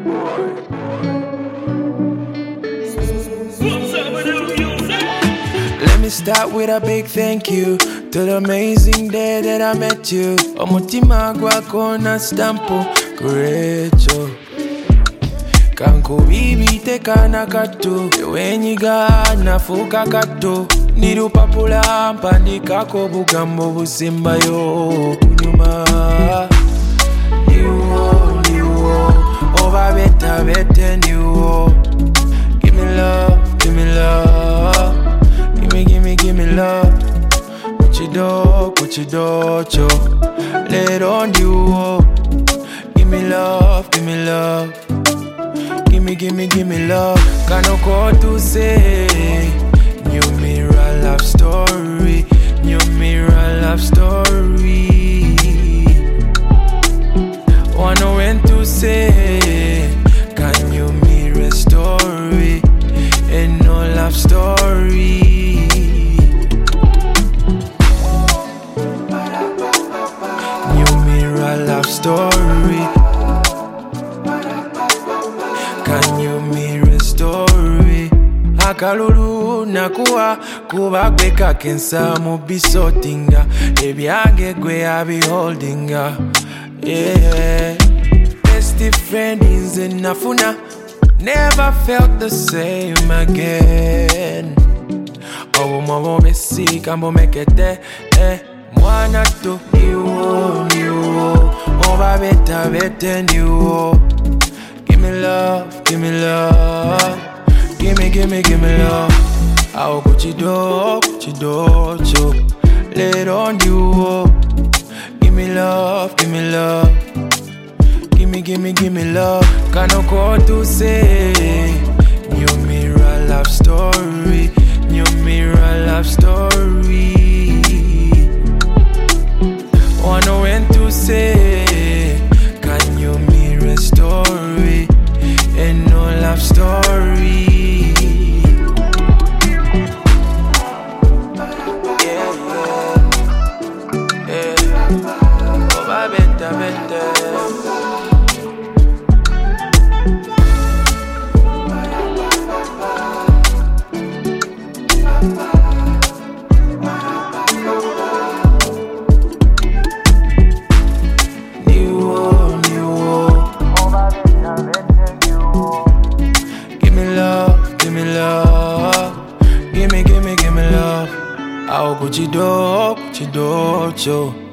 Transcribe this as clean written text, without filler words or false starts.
Let me start with a big thank you to the amazing day that I met you. Omutima gwako na stampo kurecho kanko bibi tekana kato ewenyiga nafuka kato nirupapula mpandikako bugambo busimbayo kunyuma niwo oba bete niwo. Give me love, give me love. Give me love. What you do, cho. Let on you. Give me love, give me love. Give me love. Can't go to say. New mirror love story. New mirror love story. Wanna when to say. Can you mirror story? And no love story. Love story. Can you mirror story? Akalulu nakuwa kuba kweka kensa mubisotinga ebyange gwe abiholdinga. Yeah, best friend inze nafuna. Never felt the same again. Oh, mama, Messi, kambo mekete, mwana tu niwo. Oba bete niwo. Give me love, give me love. Give me love. I'll go chido, cho. Let on you. Give me love, give me love. Give me love. Can't go to say. New mirror love story. New mirror love story. Wanna when to say. Can you mirror story? And no love story. Yeah. Oh, my better. Give me love. I'll go chido, cho.